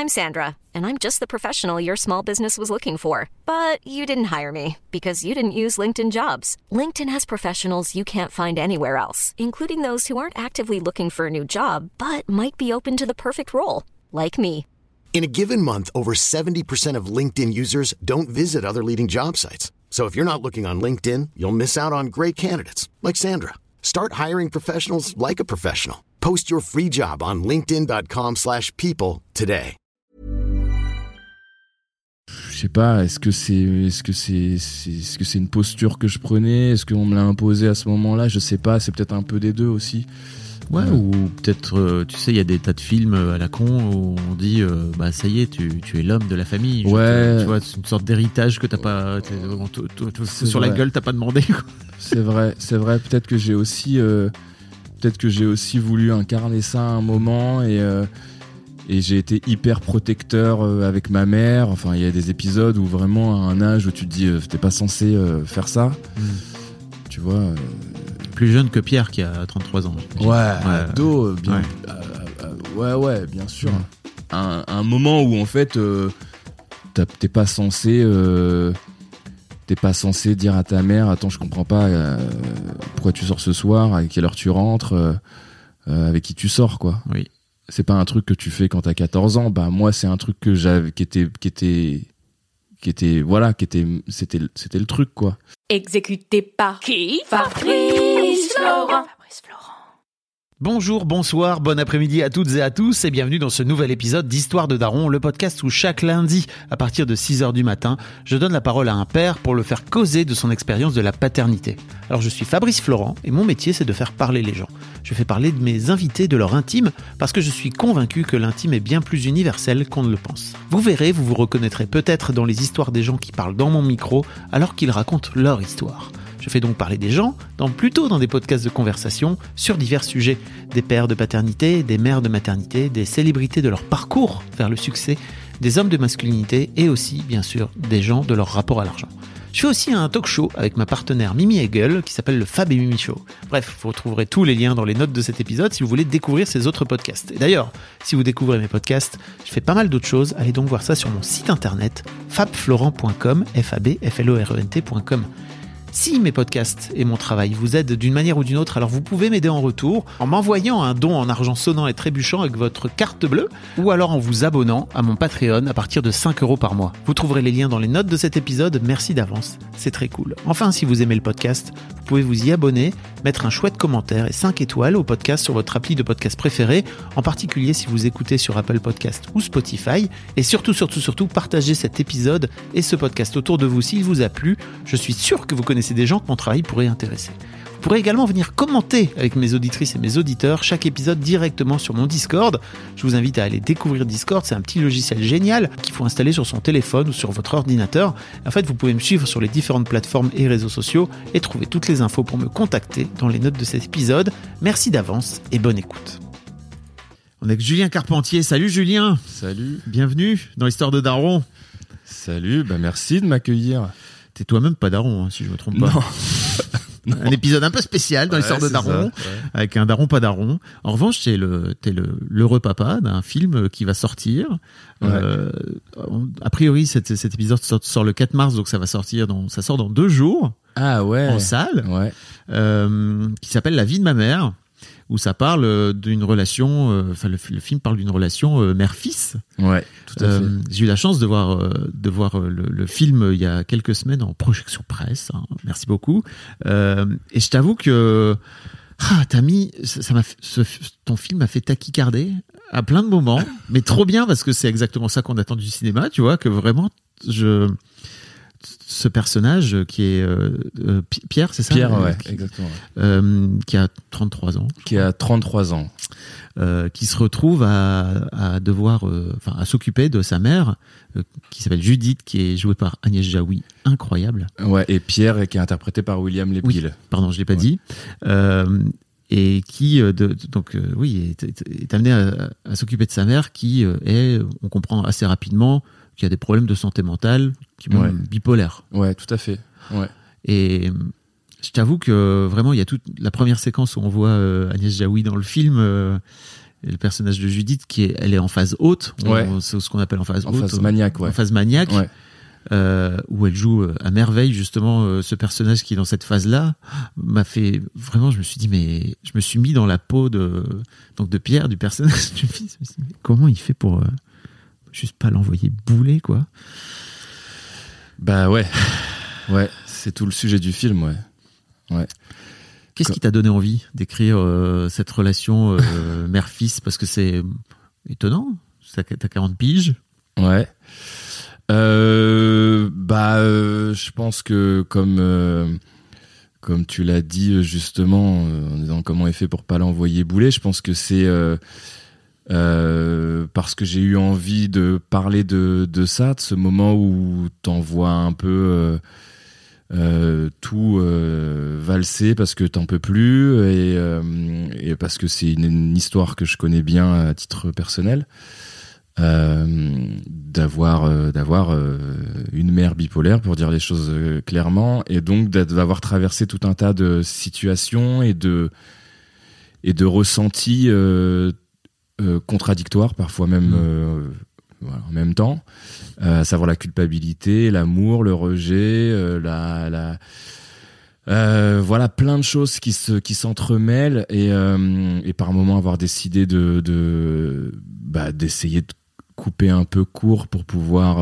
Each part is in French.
I'm Sandra, and I'm just the professional your small business was looking for. But you didn't hire me because you didn't use LinkedIn Jobs. LinkedIn has professionals you can't find anywhere else, including those who aren't actively looking for a new job, but might be open to the perfect role, like me. In a given month, over 70% of LinkedIn users don't visit other leading job sites. So if you're not looking on LinkedIn, you'll miss out on great candidates like Sandra. Start hiring professionals like a professional. Post your free job on linkedin.com/people today. Je sais pas, est-ce que c'est une posture que je prenais, est-ce qu'on me l'a imposé à ce moment-là, je sais pas, c'est peut-être un peu des deux aussi. Ouais, ou peut-être, tu sais, il y a des tas de films à la con où on dit, ça y est, tu es l'homme de la famille. Ouais. Tu vois, c'est une sorte d'héritage que t'as pas, sur la gueule, t'as pas demandé, quoi. C'est vrai. Peut-être que j'ai aussi voulu incarner ça à un moment et j'ai été hyper protecteur avec ma mère. Enfin, il y a des épisodes où vraiment à un âge où tu te dis, t'es pas censé faire ça. Tu vois. Plus jeune que Pierre qui a 33 ans. Ouais, ado, bien. Ouais, bien sûr. Un moment où en fait, t'es pas censé dire à ta mère, attends, je comprends pas pourquoi tu sors ce soir, à quelle heure tu rentres, avec qui tu sors, quoi. Oui. C'est pas un truc que tu fais quand t'as 14 ans. Bah moi, c'est un truc que j'avais, c'était le truc, quoi. Exécuté par qui? Fabrice Florent. Bonjour, bonsoir, bon après-midi à toutes et à tous et bienvenue dans ce nouvel épisode d'Histoire de Daron, le podcast où chaque lundi, à partir de 6h du matin, je donne la parole à un père pour le faire causer de son expérience de la paternité. Alors je suis Fabrice Florent et mon métier c'est de faire parler les gens. Je fais parler de mes invités de leur intime parce que je suis convaincu que l'intime est bien plus universel qu'on ne le pense. Vous verrez, vous vous reconnaîtrez peut-être dans les histoires des gens qui parlent dans mon micro alors qu'ils racontent leur histoire. Je fais donc parler des gens, plutôt dans des podcasts de conversation, sur divers sujets. Des pères de paternité, des mères de maternité, des célébrités de leur parcours vers le succès, des hommes de masculinité et aussi, bien sûr, des gens de leur rapport à l'argent. Je fais aussi un talk show avec ma partenaire Mimi Hegel qui s'appelle le Fab et Mimi Show. Bref, vous retrouverez tous les liens dans les notes de cet épisode si vous voulez découvrir ces autres podcasts. Et d'ailleurs, si vous découvrez mes podcasts, je fais pas mal d'autres choses. Allez donc voir ça sur mon site internet fabflorent.com, fabflorent.com. Si mes podcasts et mon travail vous aident d'une manière ou d'une autre, alors vous pouvez m'aider en retour en m'envoyant un don en argent sonnant et trébuchant avec votre carte bleue ou alors en vous abonnant à mon Patreon à partir de 5€ par mois. Vous trouverez les liens dans les notes de cet épisode, merci d'avance, c'est très cool. Enfin, si vous aimez le podcast, vous pouvez vous y abonner, mettre un chouette commentaire et 5 étoiles au podcast sur votre appli de podcast préféré, en particulier si vous écoutez sur Apple Podcast ou Spotify, et surtout, partagez cet épisode et ce podcast autour de vous s'il vous a plu. Je suis sûr que vous connaissez des gens que mon travail pourrait intéresser. Vous pourrez également venir commenter avec mes auditrices et mes auditeurs chaque épisode directement sur mon Discord. Je vous invite à aller découvrir Discord, c'est un petit logiciel génial qu'il faut installer sur son téléphone ou sur votre ordinateur. En fait, vous pouvez me suivre sur les différentes plateformes et réseaux sociaux et trouver toutes les infos pour me contacter dans les notes de cet épisode. Merci d'avance et bonne écoute. On est avec Julien Carpentier. Salut Julien. Salut. Bienvenue dans l'Histoire de Daron. Salut, merci de m'accueillir. T'es toi-même pas daron, si je me trompe pas. Non. Un épisode un peu spécial dans l'Histoire de Daron, avec un daron pas daron. En revanche, t'es l'heureux papa d'un film qui va sortir. A priori, cet épisode sort le 4 mars, donc ça sort dans 2 jours. Ah ouais. En salle. Ouais. Qui s'appelle La vie de ma mère, où ça parle d'une relation, le film parle d'une relation mère-fils. Ouais, tout à fait. J'ai eu la chance de voir le film il y a quelques semaines en projection presse. Hein, merci beaucoup. Et je t'avoue que ton film m'a fait tachycarder à plein de moments, mais trop bien parce que c'est exactement ça qu'on attend du cinéma, tu vois, que vraiment ce personnage qui est Pierre, c'est ça? Pierre, ouais, exactement. Qui a 33 ans. Qui a 33 ans. Qui se retrouve à devoir, à s'occuper de sa mère, qui s'appelle Judith, qui est jouée par Agnès Jaoui, incroyable. Ouais, et Pierre, qui est interprété par William Lepil. Oui, pardon, je l'ai pas dit. Et qui est amené à s'occuper de sa mère, qui est, on comprend assez rapidement, qui a des problèmes de santé mentale, qui est même bipolaire. Ouais, tout à fait. Ouais. Et je t'avoue que vraiment, il y a toute la première séquence où on voit Agnès Jaoui dans le film. et le personnage de Judith elle est en phase haute, Ouais. c'est ce qu'on appelle en phase haute, phase maniaque, ouais. en phase maniaque, Ouais. où elle joue à merveille justement ce personnage qui est dans cette phase-là m'a fait vraiment, je me suis dit mais je me suis mis dans la peau de Pierre, du personnage du fils. Je me suis dit, mais comment il fait pour juste pas l'envoyer bouler quoi. Bah ouais, c'est tout le sujet du film, ouais. Qu'est-ce qui t'a donné envie d'écrire cette relation mère-fils, parce que c'est étonnant, t'as 40 piges. Ouais. Je pense que comme tu l'as dit justement, en disant comment est fait pour pas l'envoyer bouler, je pense que c'est parce que j'ai eu envie de parler de ça, de ce moment où t'en vois un peu tout valser parce que t'en peux plus et parce que c'est une histoire que je connais bien à titre personnel. D'avoir une mère bipolaire, pour dire les choses clairement, et donc d'avoir traversé tout un tas de situations et de ressentis contradictoires, parfois même en même temps, à savoir la culpabilité, l'amour, le rejet, voilà, plein de choses qui s'entremêlent et par moments avoir décidé d'essayer de couper un peu court pour pouvoir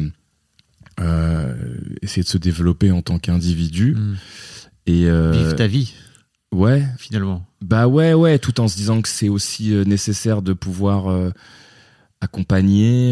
essayer de se développer en tant qu'individu et vivre ta vie, ouais, finalement. Ouais, tout en se disant que c'est aussi nécessaire de pouvoir accompagner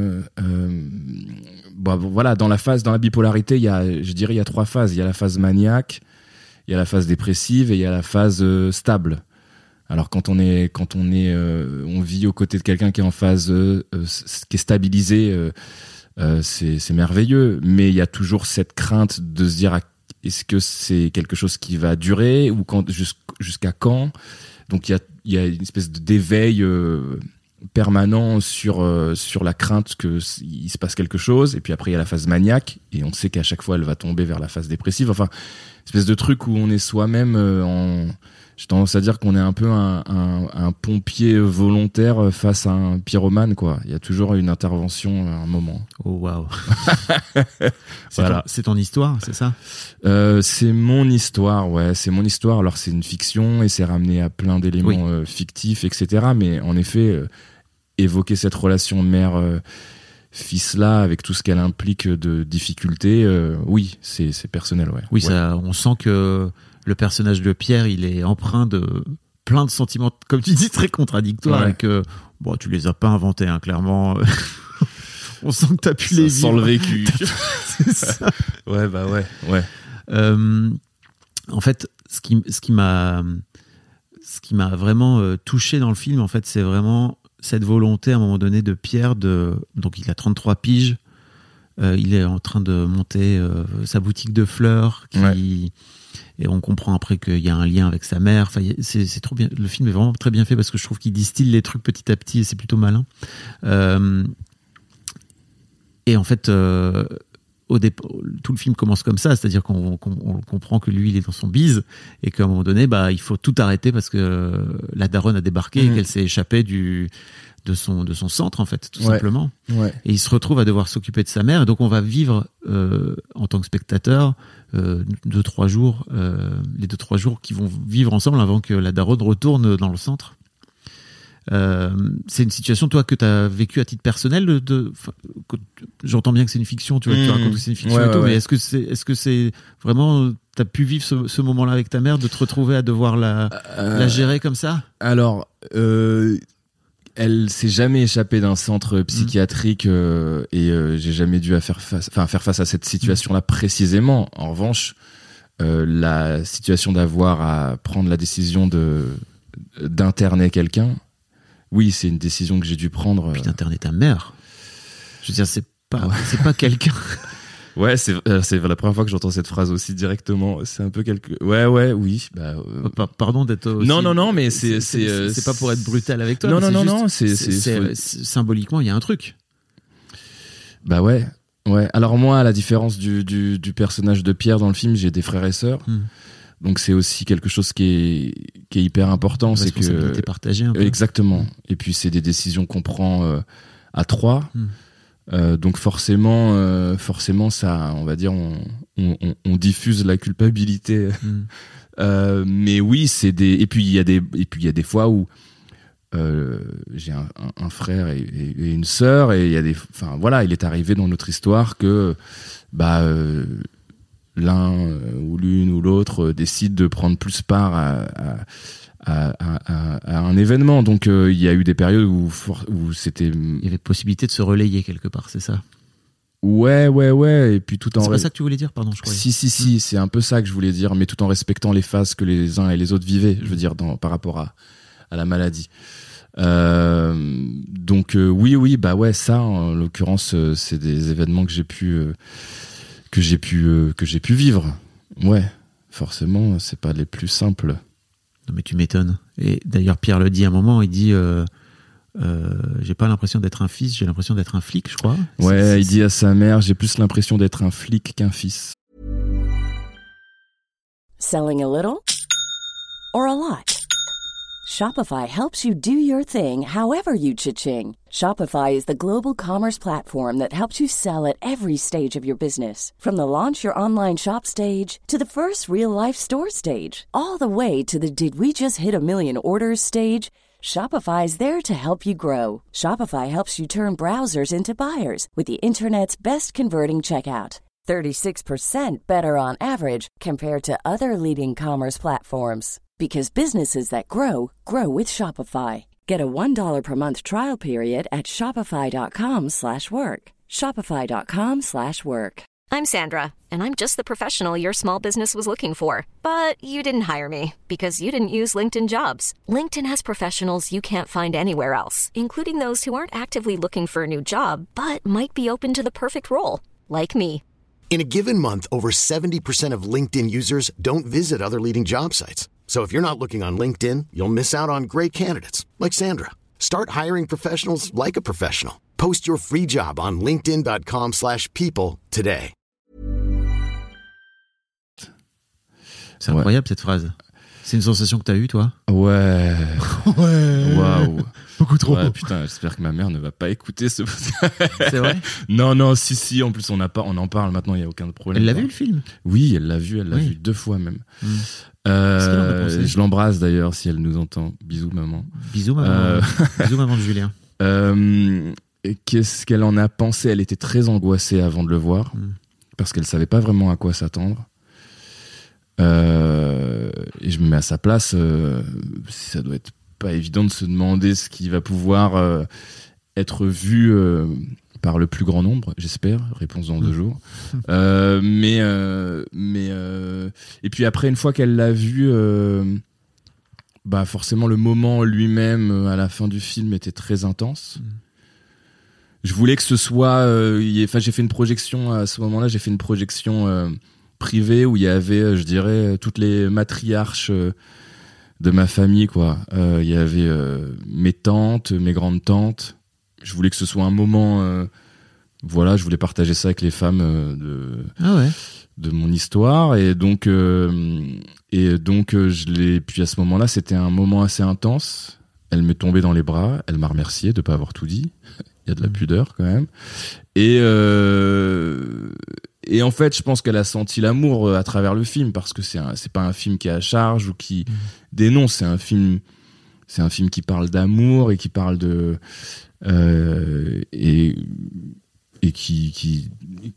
voilà, dans la bipolarité, il y a 3 phases. Il y a la phase maniaque, il y a la phase dépressive et il y a la phase stable. Alors quand on vit aux côtés de quelqu'un qui est en phase qui est stabilisé, c'est merveilleux, mais il y a toujours cette crainte de se dire est-ce que c'est quelque chose qui va durer ou jusqu'à quand. Donc il y a une espèce d'éveil permanent sur la crainte que il se passe quelque chose, et puis après il y a la phase maniaque et on sait qu'à chaque fois elle va tomber vers la phase dépressive. Enfin, espèce de truc où on est soi-même j'ai tendance à dire qu'on est un peu un pompier volontaire face à un pyromane, quoi. Il y a toujours une intervention à un moment. Oh waouh. Voilà. C'est ton histoire, c'est ça? C'est mon histoire, ouais. C'est mon histoire. Alors c'est une fiction et c'est ramené à plein d'éléments fictifs, etc. Mais en effet, évoquer cette relation mère-fils-là avec tout ce qu'elle implique de difficultés, oui, c'est personnel, ouais. Oui, ouais. Ça, on sent que le personnage de Pierre, il est empreint de plein de sentiments, comme tu dis, très contradictoires, Ouais. et que tu les as pas inventés, hein, clairement. On sent que t'as pu les vivre. Sans le vécu. C'est ça. Ouais. En fait, ce qui m'a vraiment touché dans le film, en fait, c'est vraiment cette volonté à un moment donné de Pierre donc il a 33 piges, il est en train de monter sa boutique de fleurs et on comprend après qu'il y a un lien avec sa mère. Enfin, c'est trop bien. Le film est vraiment très bien fait parce que je trouve qu'il distille les trucs petit à petit et c'est plutôt malin. Et en fait, tout le film commence comme ça, c'est-à-dire qu'on comprend que lui, il est dans son bise et qu'à un moment donné, il faut tout arrêter parce que la daronne a débarqué et qu'elle s'est échappée de son centre, en fait, tout simplement. Ouais. Et il se retrouve à devoir s'occuper de sa mère. Et donc, on va vivre, en tant que spectateur, 2-3 jours, les 2-3 jours qui vont vivre ensemble avant que la daronne retourne dans le centre. C'est une situation, toi, que tu as vécu à titre personnel. J'entends bien que c'est une fiction, tu vois, que tu racontes que c'est une fiction et tout, mais est-ce que c'est vraiment, t'as pu vivre ce moment-là avec ta mère, de te retrouver à devoir la gérer comme ça? Alors, elle s'est jamais échappée d'un centre psychiatrique et j'ai jamais dû faire face à cette situation-là précisément. En revanche, la situation d'avoir à prendre la décision d'interner quelqu'un, oui, c'est une décision que j'ai dû prendre. Puis d'interner ta mère. Je veux dire, c'est pas quelqu'un. Ouais, c'est la première fois que j'entends cette phrase aussi directement. C'est un peu oui. Pardon d'être aussi... Non, mais c'est pas pour être brutal avec toi. Non, c'est symboliquement, il y a un truc. Bah ouais. Alors moi, à la différence du personnage de Pierre dans le film, j'ai des frères et sœurs. Donc c'est aussi quelque chose qui est hyper important. C'est que responsabilité partagée un peu. Exactement. Et puis c'est des décisions qu'on prend à 3. Donc forcément, ça, on va dire, on diffuse la culpabilité. Mais oui, c'est des. Et puis il y a des fois où j'ai un frère et une sœur, et il y a des. Enfin voilà, il est arrivé dans notre histoire que l'un ou l'une ou l'autre décide de prendre plus part à un événement. Donc il y a eu des périodes où c'était. Il y avait possibilité de se relayer quelque part, c'est ça? Ouais. Et puis tout en. C'est pas ça que tu voulais dire, pardon, je crois. Si, c'est un peu ça que je voulais dire, mais tout en respectant les phases que les uns et les autres vivaient, je veux dire, par rapport à la maladie. Donc oui, bah ouais, ça, en l'occurrence, c'est des événements que j'ai pu vivre. Ouais, forcément, c'est pas les plus simples. Non, mais tu m'étonnes. Et d'ailleurs, Pierre le dit à un moment, il dit j'ai pas l'impression d'être un fils, j'ai l'impression d'être un flic, je crois. Ouais, il dit à sa mère, j'ai plus l'impression d'être un flic qu'un fils. Selling a little or a lot? Shopify helps you do your thing however you cha-ching. Shopify is the global commerce platform that helps you sell at every stage of your business. From the launch your online shop stage to the first real-life store stage, all the way to the did we just hit a million orders stage. Shopify is there to help you grow. Shopify helps you turn browsers into buyers with the internet's best converting checkout. 36% better on average compared to other leading commerce platforms. Because businesses that grow, grow with Shopify. Get a $1 per month trial period at shopify.com/work. Shopify.com/work. I'm Sandra, and I'm just the professional your small business was looking for. But you didn't hire me because you didn't use LinkedIn Jobs. LinkedIn has professionals you can't find anywhere else, including those who aren't actively looking for a new job, but might be open to the perfect role, like me. In a given month, over 70% of LinkedIn users don't visit other leading job sites. So if you're not looking on LinkedIn, you'll miss out on great candidates like Sandra. Start hiring professionals like a professional. Post your free job on linkedin.com/people today. C'est incroyable cette phrase. C'est une sensation que t'as eue, toi? Ouais. Waouh. Beaucoup trop. Ouais, putain, j'espère que ma mère ne va pas écouter ce podcast. C'est vrai? Non, si. En plus, on en parle maintenant, il n'y a aucun problème. Elle l'a vu le film? Oui, elle l'a vu 2 fois même. Je l'embrasse d'ailleurs si elle nous entend. Bisous, maman. Bisous, maman. Bisous, maman de Julien. Qu'est-ce qu'elle en a pensé? Elle était très angoissée avant de le voir parce qu'elle savait pas vraiment à quoi s'attendre. Et je me mets à sa place. Ça doit être pas évident de se demander ce qui va pouvoir être vu par le plus grand nombre, j'espère. Réponse dans 2 jours. Mais et puis après, une fois qu'elle l'a vu, forcément le moment lui-même à la fin du film était très intense. Je voulais que ce soit. J'ai fait une projection à ce moment-là. J'ai fait une projection privée où il y avait, je dirais, toutes les matriarches de ma famille, quoi. Il y avait mes tantes, mes grandes tantes. Je voulais que ce soit un moment. Je voulais partager ça avec les femmes de mon histoire, et donc je l'ai. Puis à ce moment-là, c'était un moment assez intense. Elle m'est tombée dans les bras. Elle m'a remercié de pas avoir tout dit. Il y a de la pudeur quand même. Et en fait, je pense qu'elle a senti l'amour à travers le film, parce que c'est pas un film qui est à charge ou qui dénonce. C'est un film qui parle d'amour et qui parle de et qui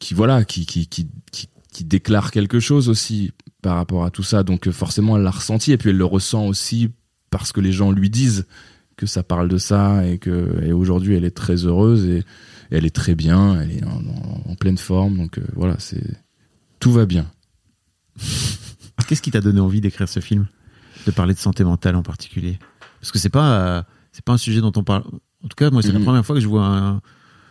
déclare quelque chose aussi par rapport à tout ça. Donc forcément, elle l'a ressenti, et puis elle le ressent aussi parce que les gens lui disent que ça parle de ça, et aujourd'hui elle est très heureuse et elle est très bien, elle est en pleine forme, donc voilà, tout va bien. Qu'est-ce qui t'a donné envie d'écrire ce film, de parler de santé mentale en particulier? Parce que c'est pas un sujet dont on parle. En tout cas, moi, c'est la première fois que je vois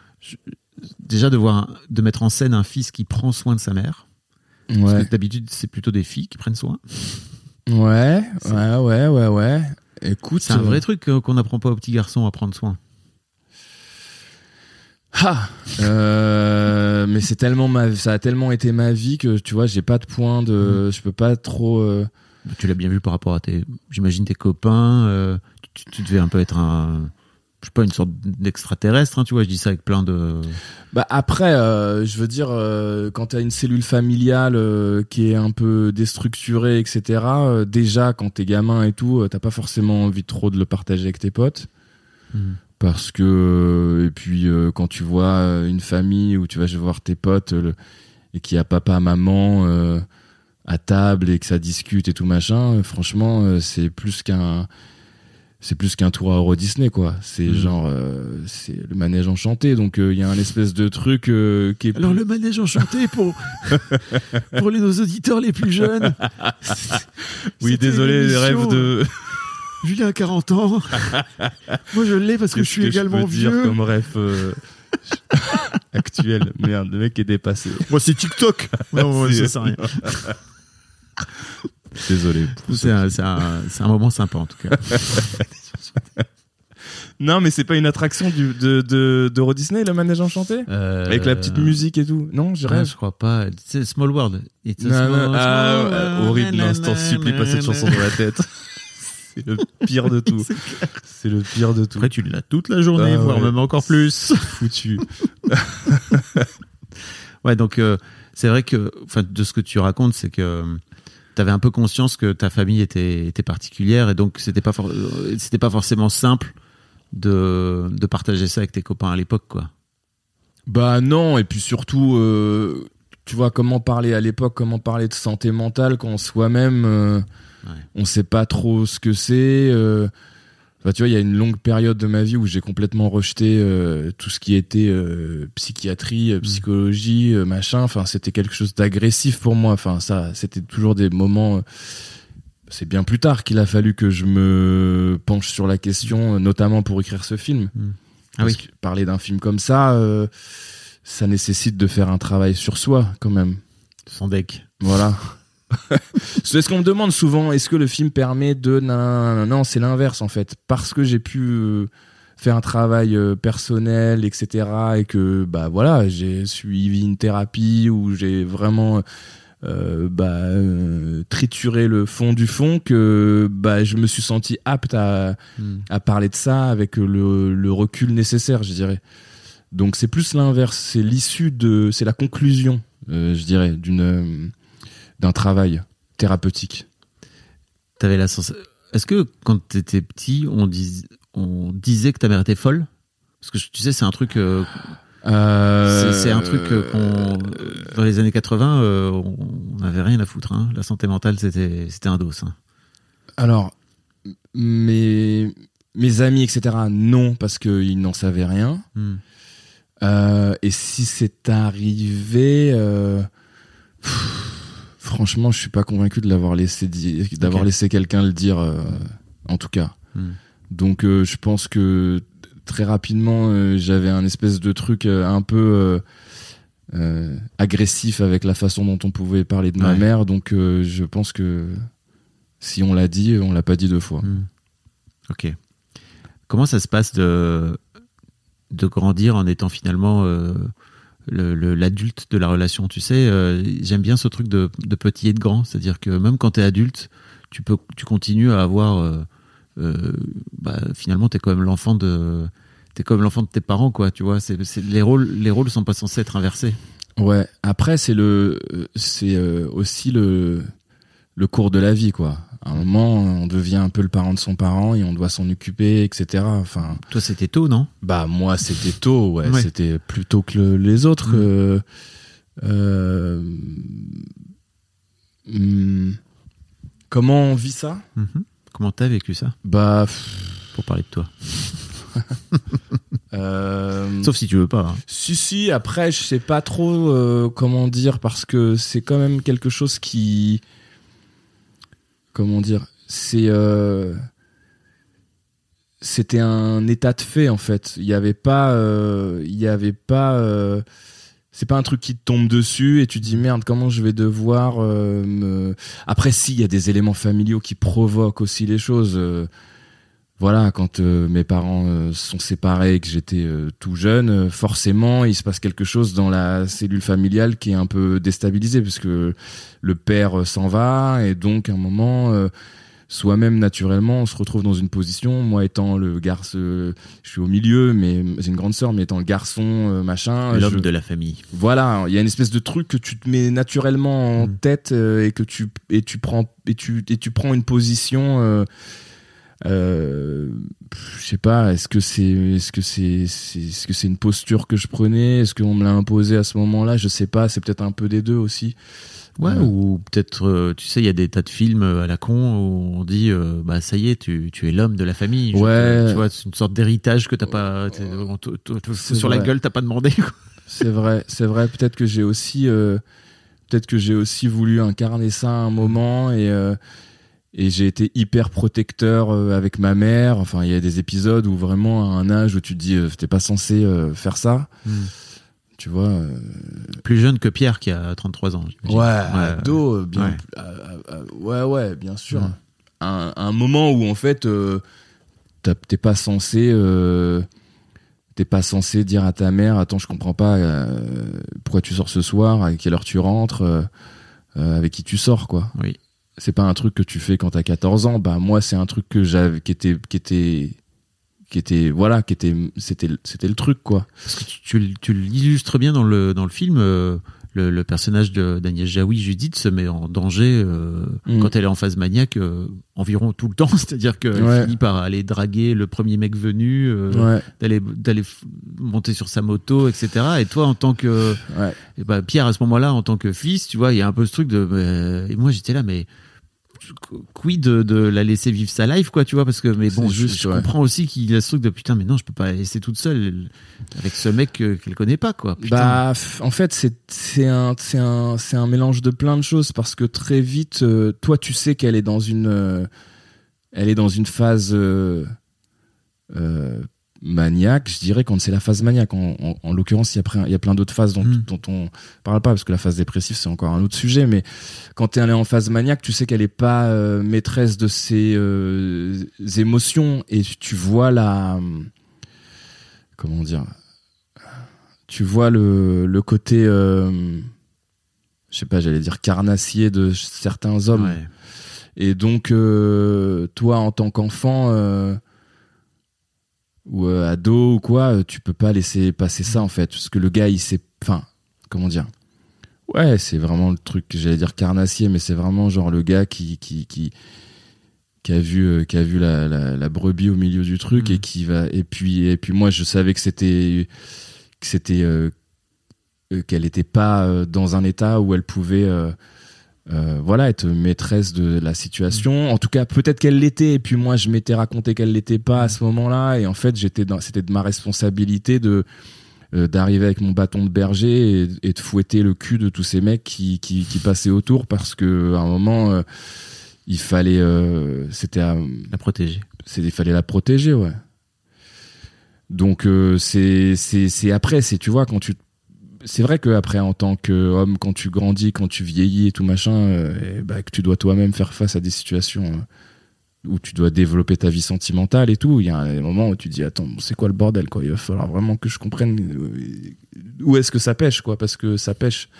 de mettre en scène un fils qui prend soin de sa mère. Ouais. Parce que d'habitude, c'est plutôt des filles qui prennent soin. Ouais. Écoute, c'est un vrai truc qu'on n'apprend pas aux petits garçons à prendre soin. mais ça a tellement été ma vie que tu vois, j'ai pas de point de, je peux pas trop. Tu l'as bien vu par rapport à j'imagine tes copains. Tu devais un peu être je sais pas, une sorte d'extraterrestre, hein, tu vois. Je dis ça avec plein de. Bah après, je veux dire, quand t'as une cellule familiale qui est un peu déstructurée, etc. Déjà, quand t'es gamin et tout, t'as pas forcément envie trop de le partager avec tes potes. Parce que et puis quand tu vois une famille où tu vas voir tes potes et qu'il y a papa, maman à table et que ça discute et tout machin, franchement c'est plus qu'un tour à Euro Disney, quoi. C'est genre c'est le manège enchanté, donc il y a un espèce de truc qui est alors le manège enchanté pour nos auditeurs les plus jeunes. Oui, désolé, les rêves de Julien a 40 ans. Moi, je l'ai parce que je suis également vieux. Dire comme ref actuel. Merde, le mec est dépassé. Moi, c'est TikTok. Non, ça sert à rien. Désolé. C'est un moment sympa, en tout cas. Non, mais c'est pas une attraction d'Euro Disney, le manège enchanté avec la petite musique et tout. Non, je rêve. Je crois pas. C'est Small World. Horrible, non, je t'en supplie, pas cette chanson dans la tête. C'est le pire de tout. C'est le pire de tout. Après, tu l'as toute la journée, voire même encore plus. Foutu. Ouais, donc c'est vrai que, enfin, de ce que tu racontes, c'est que t'avais un peu conscience que ta famille était particulière et donc c'était pas forcément simple de partager ça avec tes copains à l'époque, quoi. Bah non, et puis surtout, tu vois, comment parler à l'époque, comment parler de santé mentale quand soi-même on sait pas trop ce que c'est. Enfin, tu vois, il y a une longue période de ma vie où j'ai complètement rejeté tout ce qui était psychiatrie, psychologie, machin. Enfin, c'était quelque chose d'agressif pour moi. Enfin, ça, c'était toujours des moments. C'est bien plus tard qu'il a fallu que je me penche sur la question, notamment pour écrire ce film. Parce que parler d'un film comme ça, ça nécessite de faire un travail sur soi, quand même. Sans deck. Voilà. C'est ce qu'on me demande souvent, est-ce que le film permet de... Non, c'est l'inverse en fait, parce que j'ai pu faire un travail personnel, etc., et que bah voilà, j'ai suivi une thérapie où j'ai vraiment trituré le fond du fond, que bah je me suis senti apte à parler de ça avec le recul nécessaire, je dirais. Donc c'est plus l'inverse, c'est la conclusion, je dirais, d'un travail thérapeutique. T'avais la sensation. Est-ce que quand t'étais petit, on disait que ta mère était folle? Parce que tu sais, c'est un truc. C'est un truc dans les années 80, on n'avait rien à foutre. Hein. La santé mentale, c'était un dos. Hein. Alors, mes amis, etc., non, parce qu'ils n'en savaient rien. Et si c'est arrivé. Franchement, je suis pas convaincu de l'avoir laissé laissé quelqu'un le dire, en tout cas. Donc, je pense que très rapidement, j'avais un espèce de truc un peu agressif avec la façon dont on pouvait parler de ma mère. Donc, je pense que si on l'a dit, on l'a pas dit deux fois. Ok. Comment ça se passe de grandir en étant finalement l'adulte de la relation, tu sais, j'aime bien ce truc de petit et de grand, c'est-à-dire que même quand t'es adulte, tu continues à avoir, finalement t'es quand même l'enfant de tes parents, quoi, tu vois, les rôles sont pas censés être inversés. Ouais, après c'est aussi le cours de la vie, quoi. À un moment, on devient un peu le parent de son parent et on doit s'en occuper, etc. Enfin, toi, c'était tôt, non? Bah moi, c'était tôt, ouais. C'était plus tôt que les autres. Comment on vit ça? Comment t'as vécu ça? Bah, pour parler de toi. Sauf si tu veux pas. Hein. Si. Après, je sais pas trop comment dire, parce que c'est quand même quelque chose qui. Comment dire, c'était un état de fait en fait. Il y avait pas c'est pas un truc qui te tombe dessus et tu te dis merde, comment je vais devoir Après, si, il y a des éléments familiaux qui provoquent aussi les choses. voilà, quand mes parents sont séparés, que j'étais tout jeune, forcément, il se passe quelque chose dans la cellule familiale qui est un peu déstabilisée, parce que le père s'en va, et donc à un moment, soi-même naturellement, on se retrouve dans une position. Moi, étant le garçon, je suis au milieu, mais j'ai une grande sœur, mais étant le garçon, machin, l'homme de la famille. Voilà, il y a une espèce de truc que tu te mets naturellement en tête et que tu prends une position. Je sais pas, est-ce que c'est une posture que je prenais, est-ce qu'on me l'a imposé à ce moment-là, je sais pas, c'est peut-être un peu des deux aussi. Ouais, ou peut-être, tu sais, il y a des tas de films à la con où on dit, bah ça y est, tu es l'homme de la famille. Ouais. Tu vois, c'est une sorte d'héritage que t'as pas, sur la gueule, t'as pas demandé, quoi. C'est vrai. Peut-être que j'ai aussi voulu incarner ça à un moment, et j'ai été hyper protecteur avec ma mère. Enfin, il y a des épisodes où vraiment, à un âge où tu te dis, t'es pas censé faire ça. Tu vois. Plus jeune que Pierre qui a 33 ans. Ouais, ado, bien. Ouais, bien sûr. Un moment où en fait, t'es pas censé dire à ta mère, attends, je comprends pas pourquoi tu sors ce soir, à quelle heure tu rentres, avec qui tu sors, quoi. Oui. C'est pas un truc que tu fais quand t'as 14 ans. Bah moi, c'est un truc que j'avais, c'était le truc, quoi. Parce que tu l'illustres bien dans le film. Le personnage d'Agnès Jaoui, Judith, se met en danger quand elle est en phase maniaque environ tout le temps. C'est-à-dire qu'elle finit par aller draguer le premier mec venu, d'aller monter sur sa moto, etc. Et toi, en tant que Pierre, à ce moment-là, en tant que fils, tu vois, il y a un peu ce truc de. Et moi, j'étais là, mais quid de la laisser vivre sa life, quoi, tu vois, parce que je comprends aussi qu'il a ce truc de putain, mais non, je peux pas la laisser toute seule avec ce mec qu'elle connaît pas, quoi. Putain. Bah en fait c'est un mélange de plein de choses, parce que très vite toi tu sais qu'elle est dans une phase maniaque, je dirais, quand c'est la phase maniaque. En l'occurrence, il y a plein d'autres phases dont on parle pas, parce que la phase dépressive, c'est encore un autre sujet, mais quand elle est en phase maniaque, tu sais qu'elle est pas maîtresse de ses émotions, et tu vois comment dire, tu vois le côté je sais pas, j'allais dire carnassier de certains hommes. Ouais. Et donc toi, en tant qu'enfant ou ado ou quoi, tu peux pas laisser passer ça, en fait, parce que le gars, il sait, enfin, comment dire, ouais, c'est vraiment le truc que j'allais dire carnassier, mais c'est vraiment genre le gars qui a vu la brebis au milieu du truc, et qui va, et puis moi je savais que c'était qu'elle était pas dans un état où elle pouvait être maîtresse de la situation. En tout cas, peut-être qu'elle l'était, et puis moi je m'étais raconté qu'elle l'était pas à ce moment-là, et en fait c'était de ma responsabilité d'arriver avec mon bâton de berger et de fouetter le cul de tous ces mecs qui passaient autour, parce que à un moment il fallait la protéger. Il fallait la protéger, ouais. Donc c'est après, tu vois, c'est vrai qu'après, en tant qu'homme, quand tu grandis, quand tu vieillis et tout machin, que tu dois toi-même faire face à des situations où tu dois développer ta vie sentimentale et tout. Il y a un moment où tu te dis, attends, c'est quoi le bordel, quoi? Il va falloir vraiment que je comprenne où est-ce que ça pêche, quoi, parce que ça pêche.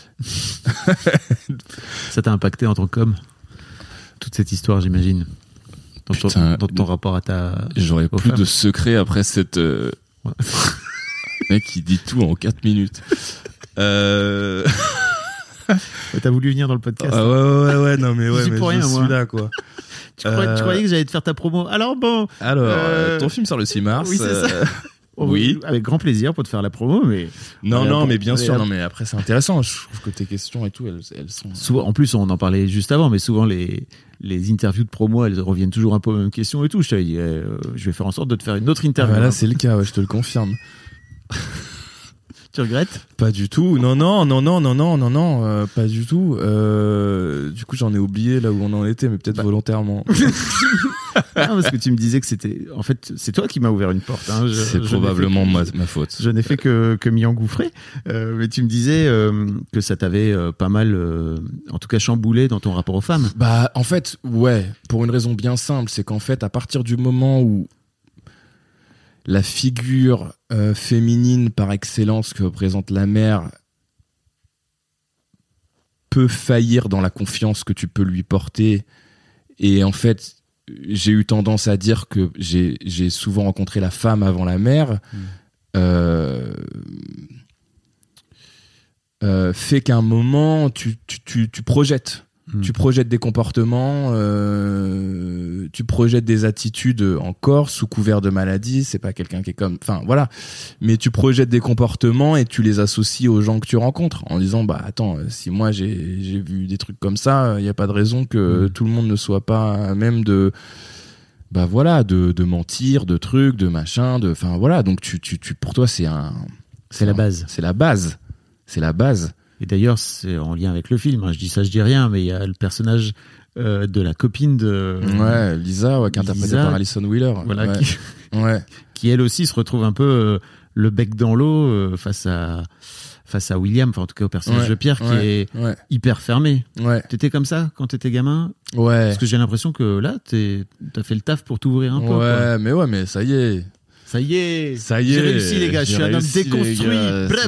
Ça t'a impacté en tant qu'homme, toute cette histoire, j'imagine, dans ton rapport à ta... J'aurais plus de secret après cette... mec, il dit tout en 4 minutes. T'as voulu venir dans le podcast. Ouais, non mais ouais, mais pour rien, je moi. suis là, quoi. Tu croyais que j'allais te faire ta promo. Alors bon. Ton film sort le 6 mars. Oui, c'est ça. Oui. Avec grand plaisir pour te faire la promo, mais. Mais bien sûr, non, mais après, c'est intéressant. Je trouve que tes questions et tout, elles sont. Souvent, en plus, on en parlait juste avant, mais souvent, les interviews de promo, elles reviennent toujours un peu aux mêmes questions et tout. Je t'avais dit, je vais faire en sorte de te faire une autre interview. Là, c'est le cas, ouais, je te le confirme. Tu regrettes? Pas du tout. Non, pas du tout. Du coup, j'en ai oublié là où on en était, mais peut-être volontairement. Non, parce que tu me disais que c'était, en fait, c'est toi qui m'as ouvert une porte. Hein. C'est probablement ma faute. Je n'ai fait que m'y engouffrer. Mais tu me disais que ça t'avait pas mal, en tout cas, chamboulé dans ton rapport aux femmes. Bah, en fait, ouais, pour une raison bien simple, c'est qu'en fait, à partir du moment où la figure féminine par excellence que représente la mère peut faillir dans la confiance que tu peux lui porter, et en fait, j'ai eu tendance à dire que j'ai souvent rencontré la femme avant la mère, fait qu'à un moment tu projettes. Tu projettes des comportements, tu projettes des attitudes encore sous couvert de maladie. C'est pas quelqu'un qui est comme, enfin voilà. Mais tu projettes des comportements et tu les associes aux gens que tu rencontres en disant bah attends, si moi j'ai vu des trucs comme ça, il y a pas de raison que tout le monde ne soit pas à même de bah voilà de mentir, de trucs, de machin, de enfin voilà. Donc tu pour toi c'est la base. C'est la base. C'est la base. Et d'ailleurs, c'est en lien avec le film. Je dis ça, je dis rien, mais il y a le personnage de la copine de... Ouais, Lisa, qui est interprétée par Alison Wheeler. Voilà, ouais. Qui elle aussi se retrouve un peu le bec dans l'eau face à William, enfin en tout cas au personnage de Pierre, qui est hyper fermé. Ouais. T'étais comme ça quand t'étais gamin? Ouais. Parce que j'ai l'impression que là, t'as fait le taf pour t'ouvrir un peu. Ouais, quoi. mais ça y est. Ça y est. J'ai réussi, les gars. Je suis un homme déconstruit.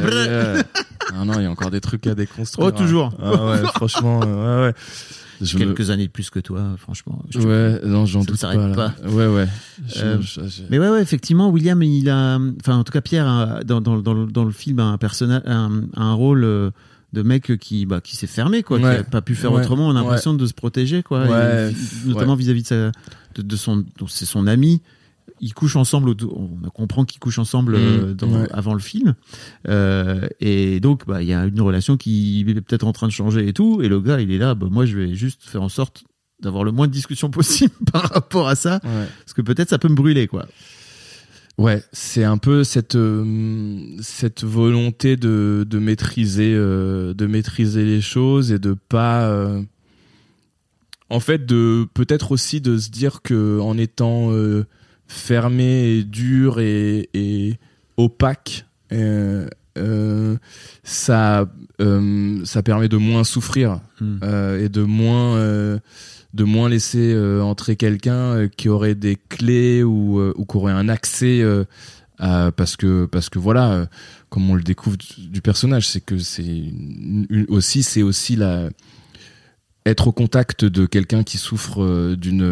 Non, il y a encore des trucs à déconstruire. Oh, toujours. Ah ouais, franchement, ouais. Quelques années de plus que toi, franchement. Non, j'en doute pas. Ouais. Mais ouais, effectivement, William, il a, enfin, en tout cas, Pierre, dans le film, a un rôle de mec qui s'est fermé, quoi, qui a pas pu faire autrement. On a l'impression de se protéger, quoi. Notamment vis-à-vis de son ami. Ils couchent ensemble, on comprend qu'ils couchent ensemble avant le film, et donc il y a une relation qui est peut-être en train de changer et tout, et le gars il est là, moi je vais juste faire en sorte d'avoir le moins de discussions possible par rapport à ça, parce que peut-être ça peut me brûler, quoi. Ouais, c'est un peu cette volonté de maîtriser les choses et de pas en fait de peut-être aussi de se dire que en étant fermé et dur et opaque, ça permet de moins souffrir et de moins laisser entrer quelqu'un qui aurait des clés ou qui aurait un accès parce que voilà, comme on le découvre du personnage, c'est que c'est aussi la être au contact de quelqu'un qui souffre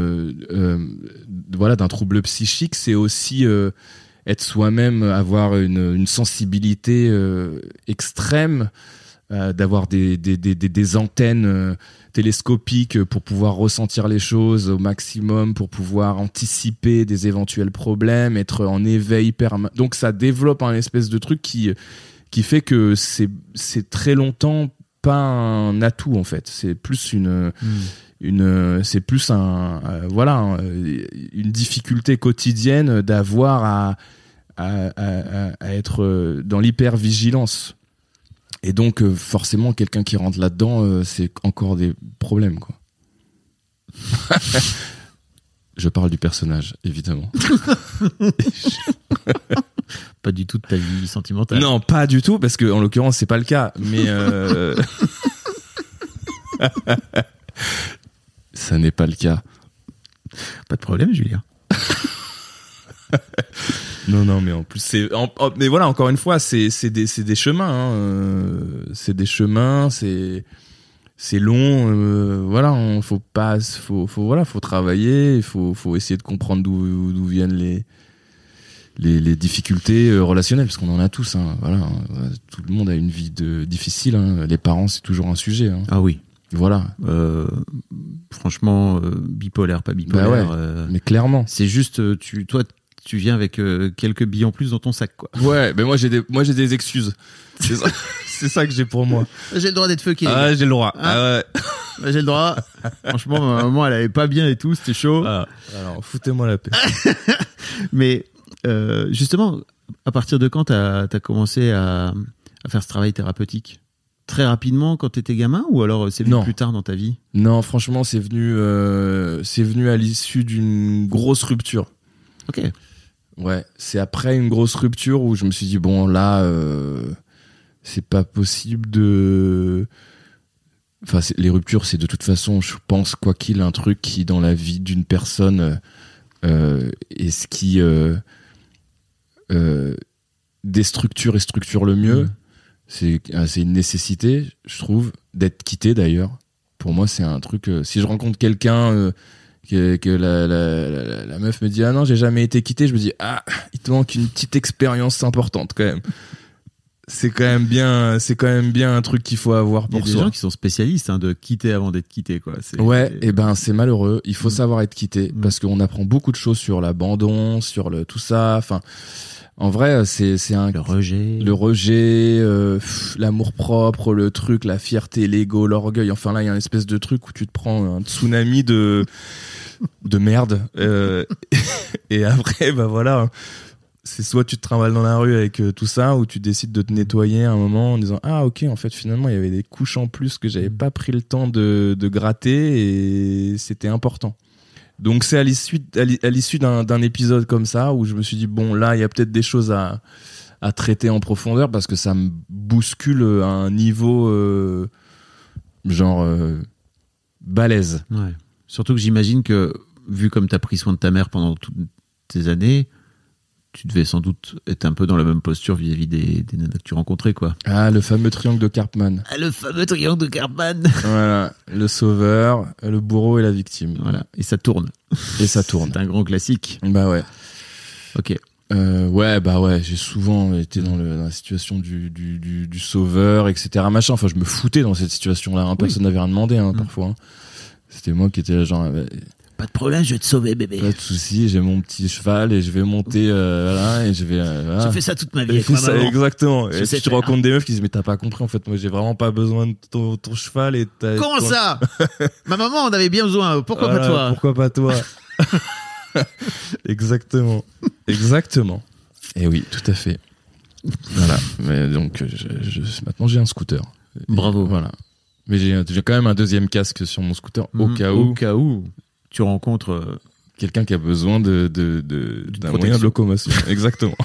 d'un trouble psychique, c'est aussi être soi-même, avoir une sensibilité extrême, d'avoir des antennes télescopiques pour pouvoir ressentir les choses au maximum, pour pouvoir anticiper des éventuels problèmes, être en éveil permanent. Donc ça développe un espèce de truc qui fait que c'est très longtemps pas un atout, en fait. C'est plus une difficulté quotidienne d'avoir à être dans l'hypervigilance. Et donc forcément quelqu'un qui rentre là-dedans, c'est encore des problèmes, quoi. Je parle du personnage, évidemment. Pas du tout de ta vie sentimentale. Non, pas du tout, parce que en l'occurrence c'est pas le cas. Mais ça n'est pas le cas. Pas de problème, Julien. Non, mais en plus mais voilà, encore une fois, c'est des chemins. Hein. C'est des chemins, c'est long. Voilà, faut travailler. Il faut essayer de comprendre d'où viennent les difficultés relationnelles, parce qu'on en a tous, hein. Voilà, tout le monde a une vie difficile, hein. Les parents, c'est toujours un sujet, hein. Ah oui, voilà. Franchement, bipolaire, pas bipolaire, bah ouais, mais clairement, c'est juste tu viens avec quelques billes en plus dans ton sac, quoi. Ouais, mais moi j'ai des excuses. C'est ça que j'ai pour moi. J'ai le droit d'être fucké. Ah, j'ai le droit. Hein, ah ouais. J'ai le droit. Franchement, ma maman, elle avait pas bien et tout, c'était chaud. Ah, alors, foutez-moi la paix. Mais justement, à partir de quand t'as commencé à à faire ce travail thérapeutique très rapidement quand t'étais gamin, ou alors c'est venu plus tard dans ta vie? Non, franchement, c'est venu à l'issue d'une grosse rupture. Ok. Ouais, c'est après une grosse rupture où je me suis dit bon là, c'est pas possible de. Enfin, les ruptures, c'est de toute façon, je pense, quoi qu'il, un truc qui dans la vie d'une personne est ce qui déstructure et structure le mieux. C'est une nécessité, je trouve, d'être quitté d'ailleurs. Pour moi, c'est un truc. Si je rencontre quelqu'un que la meuf me dit ah non, j'ai jamais été quitté, je me dis ah, il te manque une petite expérience importante quand même. C'est quand même bien un truc qu'il faut avoir pour soi. Il y a des gens qui sont spécialistes de quitter avant d'être quitté, quoi. Et ben c'est malheureux. Il faut savoir être quitté parce qu'on apprend beaucoup de choses sur l'abandon, sur tout ça. Enfin. En vrai, c'est le rejet, l'amour propre, le truc, la fierté, l'ego, l'orgueil. Enfin là, il y a une espèce de truc où tu te prends un tsunami de merde. Et après, bah voilà, c'est soit tu te trimbales dans la rue avec tout ça, ou tu décides de te nettoyer à un moment en disant ah ok, en fait finalement il y avait des couches en plus que j'avais pas pris le temps de gratter et c'était important. Donc c'est à l'issue d'un épisode comme ça où je me suis dit bon là il y a peut-être des choses à traiter en profondeur parce que ça me bouscule à un niveau balèze. Ouais. Surtout que j'imagine que vu comme t'as pris soin de ta mère pendant toutes tes années, tu devais sans doute être un peu dans la même posture vis-à-vis des nanas que tu rencontrais, quoi. Ah, le fameux triangle de Karpman. Voilà, le sauveur, le bourreau et la victime. Voilà, et ça tourne. C'est un grand classique. Bah ouais. Ok. Ouais, j'ai souvent été dans la situation du sauveur, etc. Machin. Enfin, je me foutais dans cette situation-là. Personne n'avait rien demandé, parfois. C'était moi qui étais genre... Pas de problème, je vais te sauver, bébé. Pas de souci, j'ai mon petit cheval et je vais monter et je vais. J'ai fait ça toute ma vie. Exactement. Et si tu rencontres des meufs qui disent mais t'as pas compris, en fait moi j'ai vraiment pas besoin de ton cheval et Comment ça? Ma maman en avait bien besoin. Pourquoi pas toi? Pourquoi pas toi? Exactement. Et oui, tout à fait. Voilà. Mais donc maintenant j'ai un scooter. Bravo. Voilà. Mais j'ai quand même un deuxième casque sur mon scooter au cas où. Tu rencontres quelqu'un qui a besoin d'un moyen de locomotion. Exactement.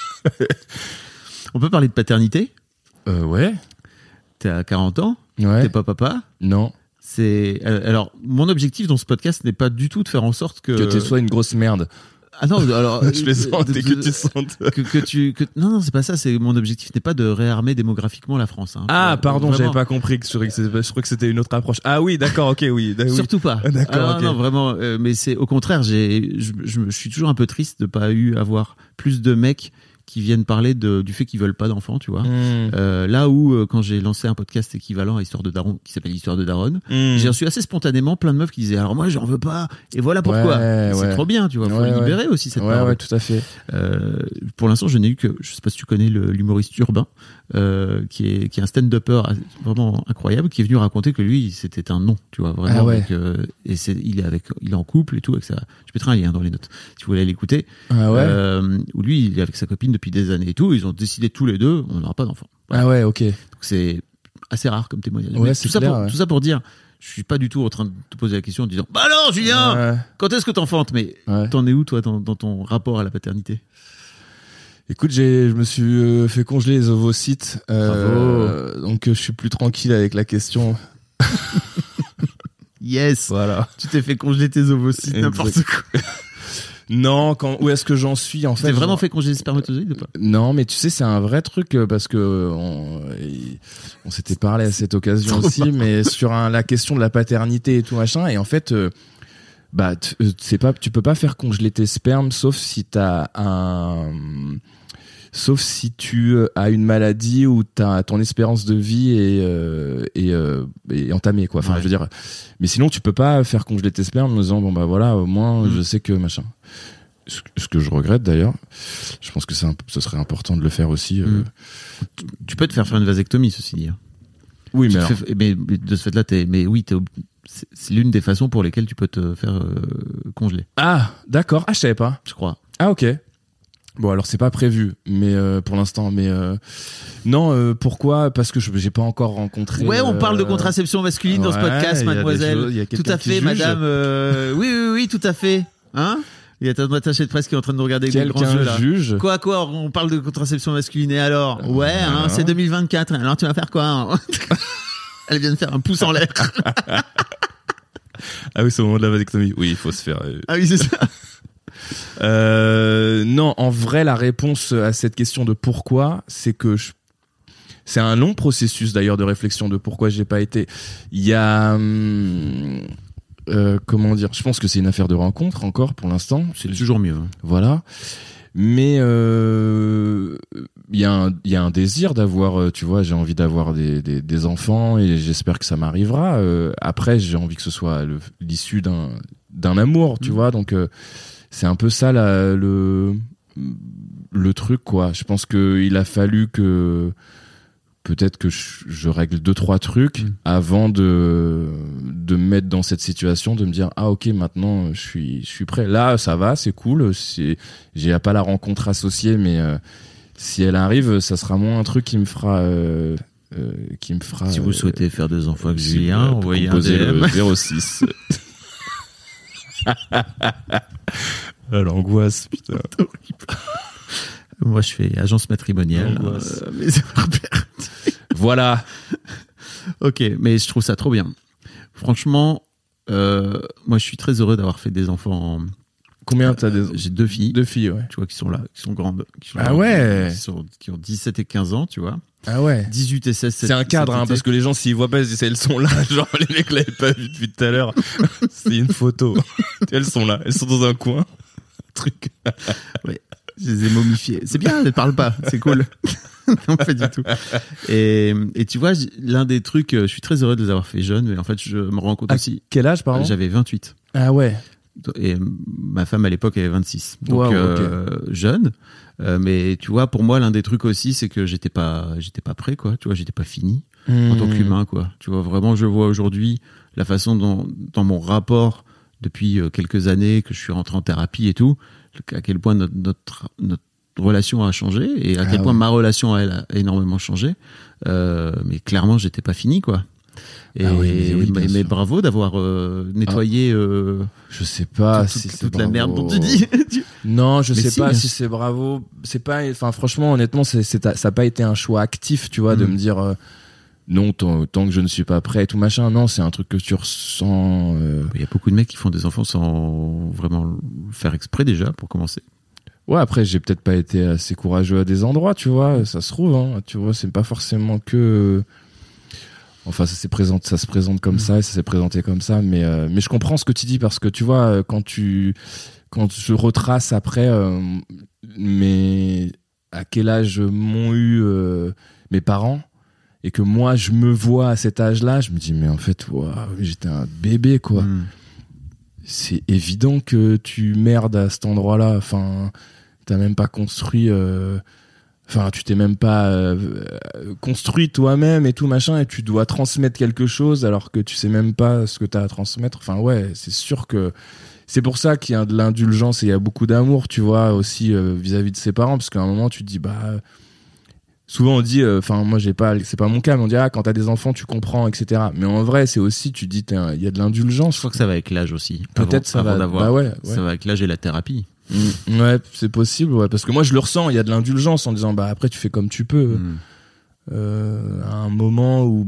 On peut parler de paternité? Ouais. T'es à 40 ans? Ouais. T'es pas papa? Non. Alors, mon objectif dans ce podcast n'est pas du tout de faire en sorte que tu sois une grosse merde. Ah non, alors je plaisante et que tu sentes non, c'est pas ça. C'est mon objectif n'est pas de réarmer démographiquement la France. Ah pardon, vraiment... j'avais pas compris je crois que c'était une autre approche. Ah oui, d'accord, ok, oui. Surtout pas. D'accord, ok. Non, vraiment. Mais c'est au contraire, je suis toujours un peu triste de pas avoir plus de mecs qui viennent parler du fait qu'ils veulent pas d'enfants, tu vois. Là où quand j'ai lancé un podcast équivalent à Histoire de Daron qui s'appelle Histoire de Daronne, j'ai reçu assez spontanément plein de meufs qui disaient alors moi j'en veux pas et voilà pourquoi. C'est trop bien, tu vois. Faut libérer aussi cette parole. Ouais, tout à fait. Pour l'instant, je n'ai eu que, je sais pas si tu connais l'humoriste Urbain, qui est un stand-upper vraiment incroyable, qui est venu raconter que lui c'était un non, tu vois, vraiment. Il est en couple et tout, etc. Je mettrai un lien dans les notes si vous voulez l'écouter. Où lui il est avec sa copine depuis des années et tout, ils ont décidé tous les deux on n'aura pas d'enfant. Ah ouais, ok. Donc c'est assez rare comme témoignage. Ouais, tout ça pour dire, je suis pas du tout en train de te poser la question en disant bah alors Julien, quand est-ce que t'enfantes? Mais t'en es où toi dans ton rapport à la paternité? Écoute, je me suis fait congeler les ovocytes, donc je suis plus tranquille avec la question. Yes. Voilà. Tu t'es fait congeler tes ovocytes, n'importe quoi. Non, où est-ce que j'en suis en fait? T'es vraiment fait congeler les spermatozoïdes ou pas? Non, mais tu sais, c'est un vrai truc parce que on s'était parlé à cette occasion aussi, mais sur la question de la paternité et tout machin, et en fait, tu peux pas faire congeler tes spermes sauf si tu as une maladie où ton espérance de vie est entamée, quoi. Enfin, je veux dire, mais sinon tu peux pas faire congeler tes spermes en disant bon bah voilà, au moins je sais que machin. Ce que je regrette d'ailleurs. Je pense que ce serait important de le faire aussi. Tu peux te faire une vasectomie, ceci dit. Oui, mais de ce fait-là, c'est l'une des façons pour lesquelles tu peux te faire congeler. Ah, d'accord. Ah, je savais pas. Je crois. Ah, ok. Bon, alors c'est pas prévu, mais pour l'instant, mais non, pourquoi? Parce que j'ai pas encore rencontré. Ouais, on parle de contraception masculine dans ce podcast, mademoiselle. Il y a tout à fait, madame. Oui, tout à fait. Hein? Il y a ton attaché de presse qui est en train de nous regarder avec des grands yeux là. Juge. Quoi, on parle de contraception masculine et alors? Ouais, hein, c'est 2024. Alors tu vas faire quoi hein? Elle vient de faire un pouce en l'air. Ah oui, c'est au moment de la vasectomie. Oui, il faut se faire. Ah oui, c'est ça. Non, en vrai, la réponse à cette question de pourquoi, c'est que c'est un long processus d'ailleurs de réflexion de pourquoi j'ai pas été. Il y a comment dire, je pense que c'est une affaire de rencontre encore pour l'instant. C'est toujours mieux. Hein. Voilà. Mais il y a un désir d'avoir, tu vois, j'ai envie d'avoir des enfants et j'espère que ça m'arrivera. Après, j'ai envie que ce soit l'issue d'un amour, tu vois. Donc c'est un peu ça le truc, quoi. Je pense que il a fallu que peut-être que je règle 2-3 trucs avant de me mettre dans cette situation, de me dire ah ok, maintenant je suis prêt. Là ça va, c'est cool, j'ai pas la rencontre associée, mais si elle arrive, ça sera moins un truc qui me fera si vous souhaitez faire des enfants avec Julien, envoyez un DM le 06. L'angoisse, putain. Moi, je fais agence matrimoniale. Mais c'est voilà. Ok, mais je trouve ça trop bien. Franchement, moi, je suis très heureux d'avoir fait des enfants. Combien t'as des... J'ai 2 filles. 2 filles, ouais. Tu vois, qui sont là, qui sont grandes. Qui ont 17 et 15 ans, tu vois. Ah ouais. 18 et 16. C'est un cadre, hein, parce que les gens, s'ils voient pas, ils disent, elles sont là. Genre, les mecs l'avaient pas vu depuis tout à l'heure. C'est une photo. Elles sont là. Elles sont dans un coin. Truc. Ouais. Je les ai momifiées. C'est bien, elles ne parlent pas. C'est cool. Non, pas du tout. Et tu vois, l'un des trucs, je suis très heureux de les avoir fait jeunes, mais en fait, je me rends compte aussi. Quel âge, pardon? J'avais 28. Ah ouais. Et ma femme, à l'époque, avait 26. Donc, wow, okay. Jeune. Mais tu vois, pour moi, l'un des trucs aussi, c'est que j'étais pas prêt, quoi. Tu vois, j'étais pas fini en tant qu'humain, quoi. Tu vois, vraiment, je vois aujourd'hui la façon dont, dans mon rapport depuis quelques années que je suis rentré en thérapie et tout, à quel point notre relation a changé et à quel point ma relation à elle a énormément changé. Mais clairement, j'étais pas fini, quoi. Et mais bravo d'avoir nettoyé. Je sais pas si c'est toute la merde dont tu dis. Non, je sais pas si c'est bravo. C'est pas. Enfin, franchement, honnêtement, ça a pas été un choix actif, tu vois, de me dire. Non, tant que je ne suis pas prêt et tout machin. Non, c'est un truc que tu ressens. Il y a beaucoup de mecs qui font des enfants sans vraiment le faire exprès déjà, pour commencer. Ouais, après, j'ai peut-être pas été assez courageux à des endroits, tu vois. Ça se trouve, hein. Tu vois, c'est pas forcément que. Enfin, ça se présente comme ça et ça s'est présenté comme ça. Mais je comprends ce que tu dis parce que tu vois, quand je retrace après, mais à quel âge m'ont eu mes parents. Et que moi, je me vois à cet âge-là, je me dis, mais en fait, j'étais un bébé, quoi. C'est évident que tu merdes à cet endroit-là. Enfin, t'as même pas construit... Enfin, tu t'es même pas construit toi-même et tout, machin, et tu dois transmettre quelque chose alors que tu sais même pas ce que t'as à transmettre. Enfin, ouais, c'est sûr que... C'est pour ça qu'il y a de l'indulgence et il y a beaucoup d'amour, tu vois, aussi vis-à-vis de ses parents, parce qu'à un moment, tu te dis, souvent on dit, moi c'est pas mon cas, mais on dit quand t'as des enfants tu comprends, etc. Mais en vrai c'est aussi, tu dis il y a de l'indulgence. Je crois que ça va avec l'âge aussi. Peut-être ça va d'avoir. Ça va avec l'âge et la thérapie. Ouais, c'est possible, ouais, parce que moi je le ressens, il y a de l'indulgence en disant après tu fais comme tu peux. À un moment où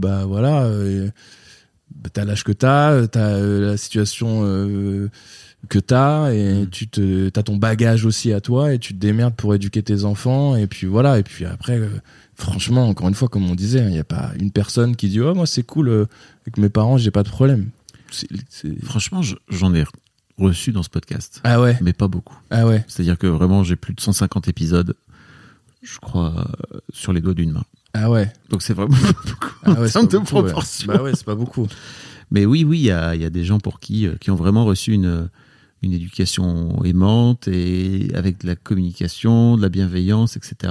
t'as l'âge que t'as la situation que t'as et t'as ton bagage aussi à toi et tu te démerdes pour éduquer tes enfants et puis voilà, et puis après franchement, encore une fois, comme on disait, il n'y a pas une personne qui dit moi c'est cool avec mes parents, j'ai pas de problème. Franchement, j'en ai reçu dans ce podcast. Ah ouais, mais pas beaucoup. Ah ouais, c'est-à-dire que vraiment j'ai plus de 150 épisodes, je crois, sur les doigts d'une main. Ah ouais, donc c'est vraiment pas beaucoup en termes de proportion. Bah ouais, c'est pas beaucoup. Mais oui, il y a des gens pour qui ont vraiment reçu une éducation aimante et avec de la communication, de la bienveillance, etc.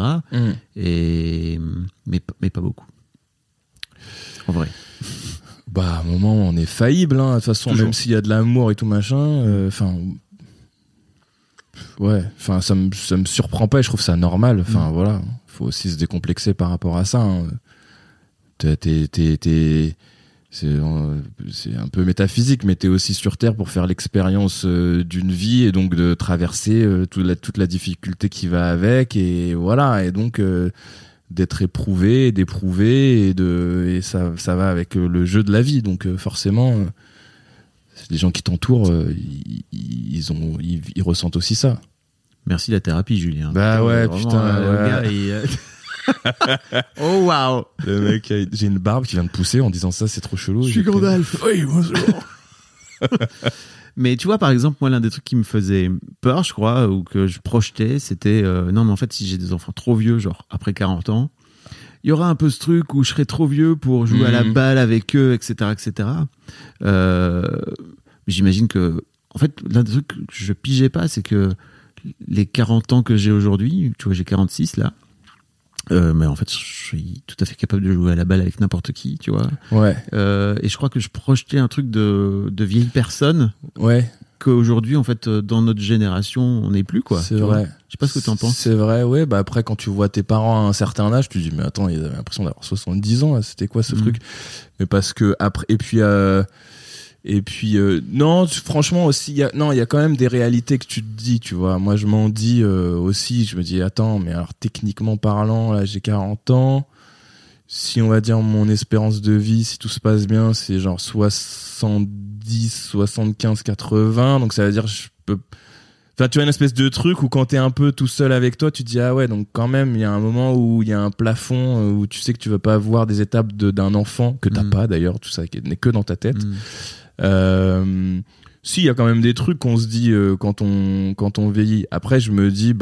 Mais pas beaucoup. En vrai. À un moment, on est faillible, hein. De toute façon, toujours. Même s'il y a de l'amour et tout machin, Ouais, enfin ça me surprend pas et je trouve ça normal. Enfin voilà, faut aussi se décomplexer par rapport à ça. Hein. C'est un peu métaphysique, mais t'es aussi sur Terre pour faire l'expérience d'une vie et donc de traverser toute la difficulté qui va avec et voilà et donc d'être éprouvé, d'éprouver et ça va avec le jeu de la vie. Donc forcément, les gens qui t'entourent, ils ressentent aussi ça. Merci la thérapie, Julien. Bah ouais, vraiment, putain. le gars, oh waouh. Le mec, j'ai une barbe qui vient de pousser en disant ça, c'est trop chelou. Je suis Gandalf. Oui, bonjour. Mais tu vois, par exemple, moi, l'un des trucs qui me faisait peur, je crois, ou que je projetais, c'était non, mais en fait, si j'ai des enfants trop vieux, genre après 40 ans, il y aura un peu ce truc où je serai trop vieux pour jouer à la balle avec eux, etc., etc. J'imagine que, en fait, l'un des trucs que je pigeais pas, c'est que les 40 ans que j'ai aujourd'hui, tu vois, j'ai 46 là, mais en fait, je suis tout à fait capable de jouer à la balle avec n'importe qui, tu vois. Ouais. Et je crois que je projetais un truc de vieille personne. Ouais. Qu'aujourd'hui, en fait, dans notre génération, on n'est plus, quoi. C'est vrai. Je sais pas ce que t'en penses. C'est vrai, ouais. Bah après, quand tu vois tes parents à un certain âge, tu te dis, mais attends, ils avaient l'impression d'avoir 70 ans, là. C'était quoi ce truc? Mais parce que après, et puis, non, franchement aussi, il y a quand même des réalités que tu te dis, tu vois. Moi, je m'en dis aussi, je me dis, attends, mais alors techniquement parlant, là, j'ai 40 ans. Si on va dire mon espérance de vie, si tout se passe bien, c'est genre 70, 75, 80. Donc ça veut dire, je peux. Enfin, tu as une espèce de truc où quand t'es un peu tout seul avec toi, tu te dis ah ouais, donc quand même il y a un moment où il y a un plafond où tu sais que tu vas pas avoir des étapes d'un enfant que t'as pas d'ailleurs, tout ça qui n'est que dans ta tête. Si, il y a quand même des trucs qu'on se dit quand on vieillit. Après, je me dis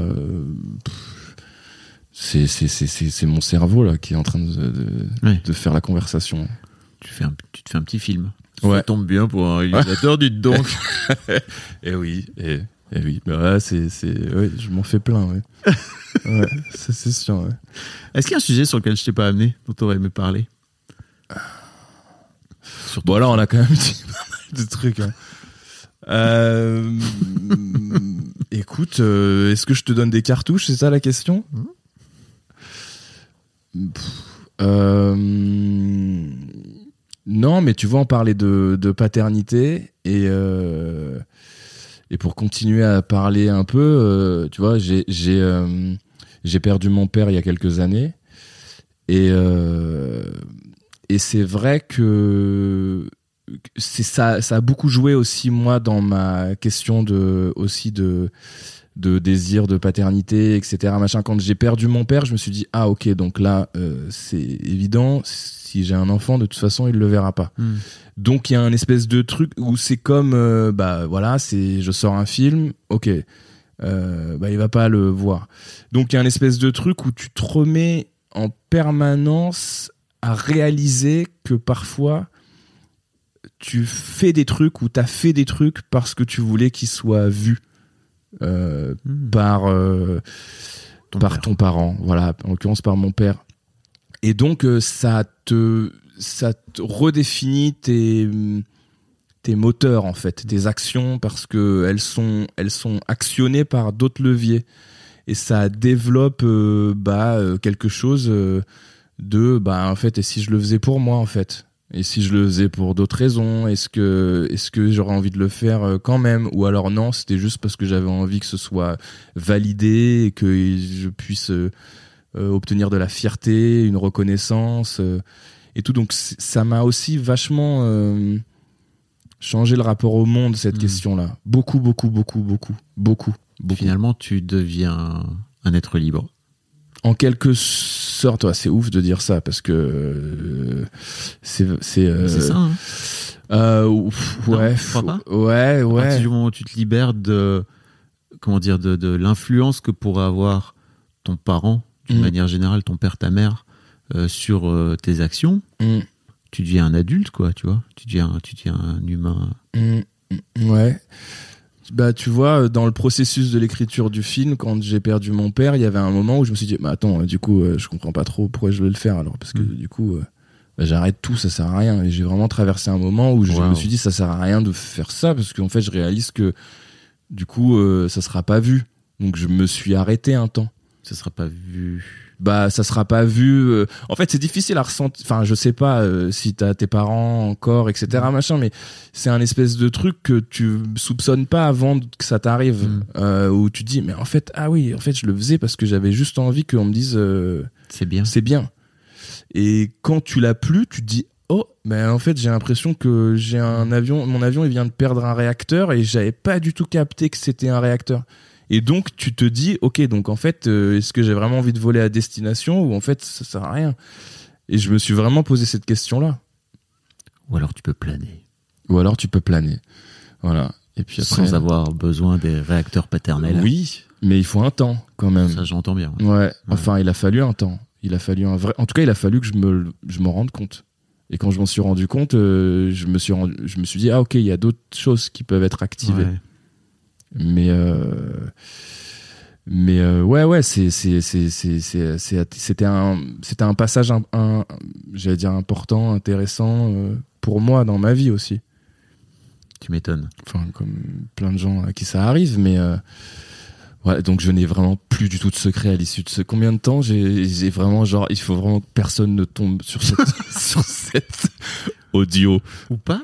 c'est mon cerveau là qui est en train de faire la conversation. Tu te fais un petit film. Ouais. Ça tombe bien pour un réalisateur, dites donc. Et oui, et oui, bah ouais, ouais, je m'en fais plein, ouais. Ouais, ça c'est sûr, ouais. Est-ce qu'il y a un sujet sur lequel je t'ai pas amené, dont tu aurais aimé parler? Bon, là, on a quand même dit pas mal de trucs, hein. Écoute, est-ce que je te donne des cartouches, c'est ça la question? Non, mais tu vois, on parlait de paternité et pour continuer à parler un peu, tu vois, j'ai perdu mon père il y a quelques années et c'est vrai que ça a beaucoup joué aussi moi dans ma question de désir de paternité, etc. Machin. Quand j'ai perdu mon père, je me suis dit ah ok, donc là c'est évident, si j'ai un enfant de toute façon il le verra pas. Donc il y a un espèce de truc où c'est comme bah voilà, je sors un film, ok, bah il va pas le voir. Donc il y a un espèce de truc où tu te remets en permanence à réaliser que parfois tu fais des trucs ou t'as fait des trucs parce que tu voulais qu'ils soient vus par ton parent, voilà, en l'occurrence par mon père. Et donc ça te redéfinit tes moteurs en fait, tes actions, parce que elles sont actionnées par d'autres leviers et ça développe quelque chose en fait, et si je le faisais pour moi en fait, et si je le faisais pour d'autres raisons, est-ce que j'aurais envie de le faire quand même, ou alors non, c'était juste parce que j'avais envie que ce soit validé et que je puisse obtenir de la fierté, une reconnaissance et tout. Donc ça m'a aussi vachement changé le rapport au monde, cette question-là. Beaucoup. Finalement, tu deviens un être libre. En quelque sorte, ouais, c'est ouf de dire ça parce que c'est ça. Hein. Ouais, ouais. À partir du moment où tu te libères de l'influence que pourrait avoir ton parent, d'une manière générale, ton père, ta mère, sur tes actions, tu deviens un adulte, quoi, tu vois. Tu deviens un humain. Ouais. Bah, tu vois, dans le processus de l'écriture du film, quand j'ai perdu mon père, il y avait un moment où je me suis dit, bah attends, du coup, je comprends pas trop pourquoi je vais le faire alors, parce que du coup, j'arrête tout, ça sert à rien. Et j'ai vraiment traversé un moment où je me suis dit, ça sert à rien de faire ça, parce qu'en fait, je réalise que Du coup, ça sera pas vu. Donc je me suis arrêté un temps. Ça sera pas vu. Bah, ça sera pas vu. En fait, c'est difficile à ressentir. Enfin, je sais pas si t'as tes parents encore, etc. Machin, mais c'est un espèce de truc que tu soupçonnes pas avant que ça t'arrive, où tu dis, mais en fait, ah oui, en fait, je le faisais parce que j'avais juste envie qu'on me dise, c'est bien. C'est bien. Et quand tu l'as plus, tu te dis, oh, ben en fait, j'ai l'impression que mon avion, il vient de perdre un réacteur et j'avais pas du tout capté que c'était un réacteur. Et donc, tu te dis, ok, donc en fait, est-ce que j'ai vraiment envie de voler à destination ou en fait, ça sert à rien? Et je me suis vraiment posé cette question-là. Ou alors tu peux planer. Voilà. Et puis après, sans avoir besoin des réacteurs paternels. Oui, mais il faut un temps quand même. Ça, j'entends bien. Ouais. Enfin, il a fallu un temps. Il a fallu un vrai. En tout cas, il a fallu que je m'en rende compte. Et quand je m'en suis rendu compte, je me suis dit, ah ok, il y a d'autres choses qui peuvent être activées. Ouais. Mais ouais, c'était un passage j'allais dire important, intéressant pour moi dans ma vie aussi. Tu m'étonnes. Enfin, comme plein de gens à qui ça arrive, mais ouais, donc je n'ai vraiment plus du tout de secret à l'issue de ce combien de temps j'ai vraiment genre il faut vraiment que personne ne tombe sur cette audio ou pas.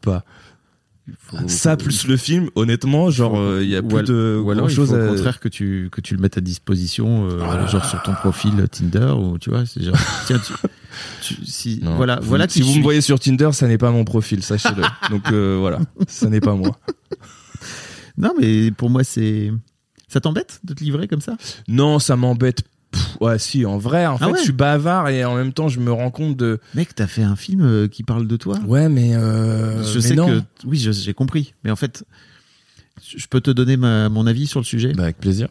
Ça plus le film, honnêtement, genre il y a plus de grand chose. Au contraire que tu le mettes à disposition, genre sur ton profil Tinder ou tu vois, c'est genre tiens si non, voilà si vous me voyez sur Tinder, ça n'est pas mon profil, sachez-le. Donc voilà, ça n'est pas moi. Non mais pour moi ça t'embête de te livrer comme ça? Non, ça m'embête. Ouais, si, en vrai, en fait, je suis bavard et en même temps, je me rends compte de. Mec, t'as fait un film qui parle de toi. Ouais, mais je sais non. que oui, j'ai compris. Mais en fait, je peux te donner mon avis sur le sujet. Bah, avec plaisir.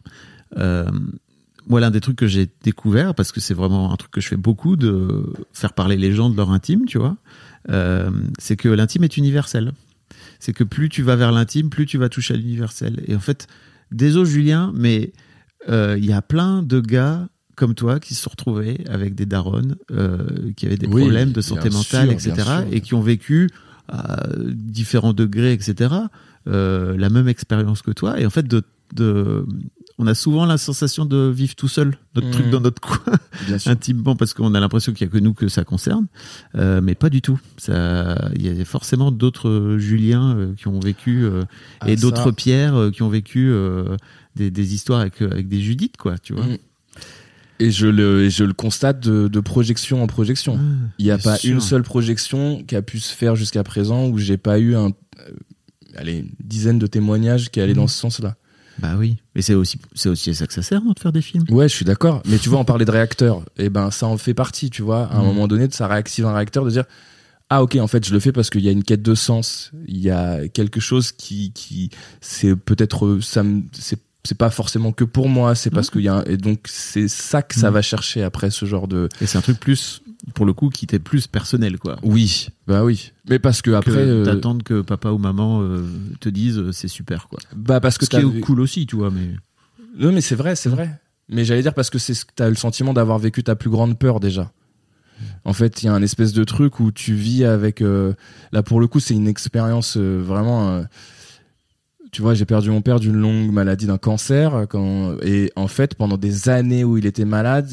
Moi, l'un des trucs que j'ai découvert, parce que c'est vraiment un truc que je fais beaucoup, de faire parler les gens de leur intime, tu vois, c'est que l'intime est universel. C'est que plus tu vas vers l'intime, plus tu vas toucher à l'universel. Et en fait, désolé Julien, mais il y a plein de gars comme toi qui se sont retrouvés avec des darons qui avaient des problèmes de santé mentale, etc. et qui ont vécu à différents degrés, etc. La même expérience que toi. Et en fait, on a souvent la sensation de vivre tout seul notre truc dans notre coin, intimement, parce qu'on a l'impression qu'il n'y a que nous que ça concerne, mais pas du tout. Il y a forcément d'autres Julien qui ont vécu et d'autres Pierre qui ont vécu des histoires avec des Judith, quoi, tu vois. Et je le constate de projection en projection. Il n'y a pas une seule projection qui a pu se faire jusqu'à présent où j'ai pas eu une dizaine de témoignages qui allaient dans ce sens-là. Bah oui, mais c'est aussi à ça que ça sert, non, de faire des films. Ouais, je suis d'accord. Mais tu vois, on parlait de réacteur. Et ben, ça en fait partie, tu vois. À un moment donné, ça réactive un réacteur de dire, ah ok, en fait, je le fais parce qu'il y a une quête de sens. Il y a quelque chose qui c'est peut-être, c'est pas forcément que pour moi, c'est parce qu'il y a et donc c'est ça que ça va chercher après ce genre de. Et c'est un truc plus, pour le coup, qui t'est plus personnel, quoi. Oui, bah oui. Mais parce que après, t'attendre que papa ou maman te disent c'est super, quoi. Bah parce que ce qui est cool aussi, tu vois, mais. Non, mais c'est vrai. Mais j'allais dire parce que t'as le sentiment d'avoir vécu ta plus grande peur déjà. En fait, il y a un espèce de truc où tu vis avec. Là, pour le coup, c'est une expérience vraiment. Tu vois, j'ai perdu mon père d'une longue maladie, d'un cancer. Et en fait, pendant des années où il était malade,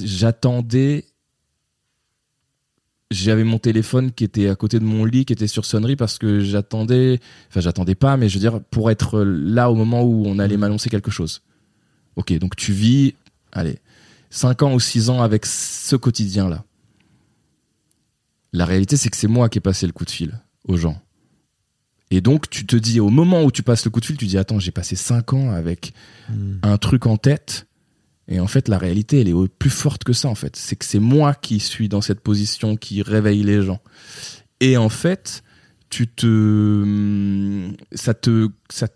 j'avais mon téléphone qui était à côté de mon lit, qui était sur sonnerie parce que j'attendais pas, mais je veux dire, pour être là au moment où on allait m'annoncer quelque chose. Ok, donc tu vis, 5 ans ou 6 ans avec ce quotidien-là. La réalité, c'est que c'est moi qui ai passé le coup de fil aux gens. Et donc, tu te dis, au moment où tu passes le coup de fil, tu dis, attends, j'ai passé 5 ans avec un truc en tête. Et en fait, la réalité, elle est plus forte que ça, en fait. C'est que c'est moi qui suis dans cette position, qui réveille les gens. Et en fait, ça te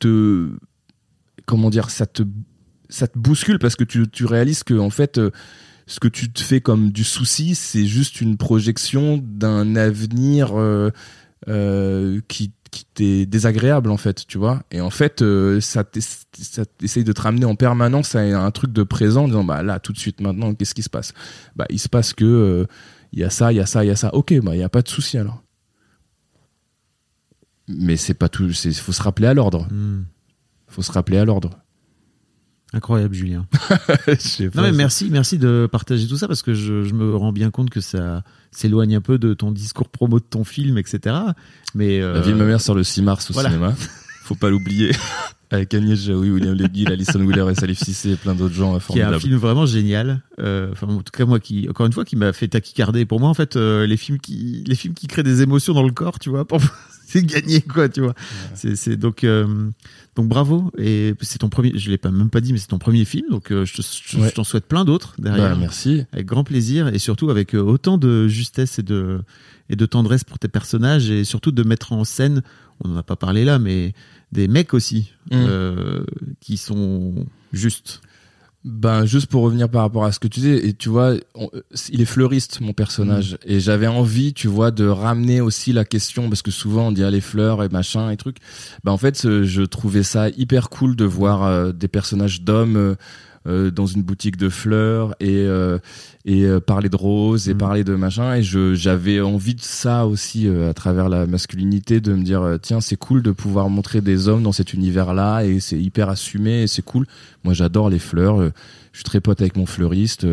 bouscule parce que tu réalises que, en fait, ce que tu te fais comme du souci, c'est juste une projection d'un avenir qui t'est désagréable, en fait, tu vois. Et en fait, ça essaye de te ramener en permanence à un truc de présent en disant, bah là, tout de suite, maintenant, qu'est-ce qui se passe? Bah, il se passe que il y a ça. Ok, bah, il n'y a pas de souci alors. Mais c'est pas tout, faut se rappeler à l'ordre. faut se rappeler à l'ordre. Incroyable, Julien. Non, mais merci de partager tout ça parce que je me rends bien compte que ça s'éloigne un peu de ton discours promo de ton film, etc. Mais La vie de ma mère sort le 6 mars au cinéma. Faut pas l'oublier. Avec Agnès Jaoui, William Lebguil, Alison Wheeler et Salif Cissé et plein d'autres gens formidables. Qui est un film vraiment génial. En tout cas, moi, encore une fois, qui m'a fait tachycarder. Pour moi, en fait, les films qui créent des émotions dans le corps, tu vois, c'est gagné, quoi, tu vois. Ouais. C'est donc bravo. Et c'est ton premier, je l'ai même pas dit, mais c'est ton premier film. Donc, je t'en souhaite plein d'autres derrière. Bah, merci. Avec grand plaisir et surtout avec autant de justesse et de tendresse pour tes personnages et surtout de mettre en scène, on n'en a pas parlé là, mais des mecs aussi qui sont justes. Ben, juste pour revenir par rapport à ce que tu disais, et tu vois, il est fleuriste, mon personnage, et j'avais envie, tu vois, de ramener aussi la question, parce que souvent on dit les fleurs et machin et trucs. Ben, en fait, je trouvais ça hyper cool de voir des personnages d'hommes dans une boutique de fleurs et parler de roses et parler de machin, et j'avais envie de ça aussi à travers la masculinité, de me dire tiens, c'est cool de pouvoir montrer des hommes dans cet univers-là, et c'est hyper assumé et c'est cool. Moi, j'adore les fleurs, je suis très pote avec mon fleuriste,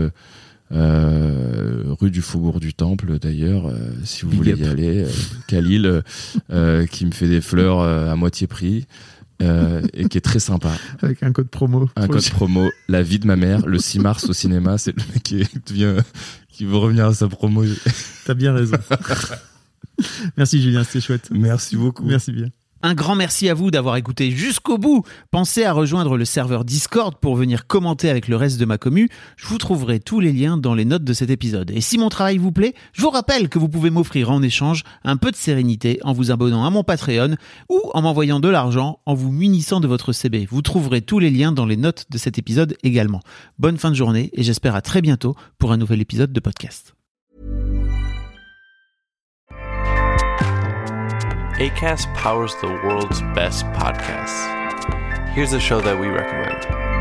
rue du Faubourg du Temple d'ailleurs, si vous voulez y aller, Khalil, qui me fait des fleurs à moitié prix. Et qui est très sympa. Avec un code promo. La vie de ma mère, le 6 mars au cinéma, c'est le mec qui veut revenir à sa promo. T'as bien raison. Merci Julien, c'était chouette. Merci beaucoup. Merci bien. Un grand merci à vous d'avoir écouté jusqu'au bout. Pensez à rejoindre le serveur Discord pour venir commenter avec le reste de ma commu. Je vous trouverai tous les liens dans les notes de cet épisode. Et si mon travail vous plaît, je vous rappelle que vous pouvez m'offrir en échange un peu de sérénité en vous abonnant à mon Patreon ou en m'envoyant de l'argent en vous munissant de votre CB. Vous trouverez tous les liens dans les notes de cet épisode également. Bonne fin de journée et j'espère à très bientôt pour un nouvel épisode de podcast. Acast powers the world's best podcasts. Here's a show that we recommend.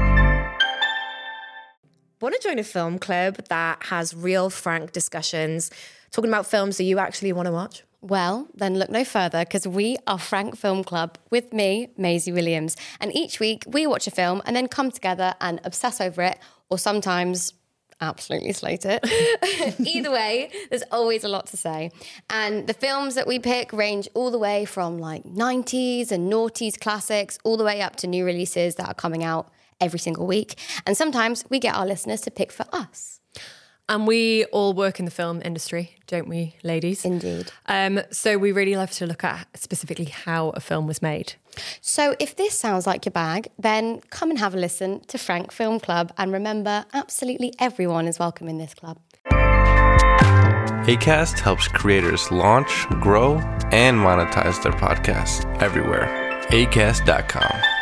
Want to join a film club that has real, frank discussions, talking about films that you actually want to watch? Well, then look no further, because we are Frank Film Club with me, Maisie Williams. And each week we watch a film and then come together and obsess over it, or sometimes absolutely slate it. Either way, there's always a lot to say. And the films that we pick range all the way from like 90s and noughties classics all the way up to new releases that are coming out every single week. And sometimes we get our listeners to pick for us. And we all work in the film industry, don't we, ladies? Indeed. So we really love to look at specifically how a film was made. So if this sounds like your bag, then come and have a listen to Frank Film Club. And remember, absolutely everyone is welcome in this club. Acast helps creators launch, grow, and monetize their podcasts everywhere. Acast.com.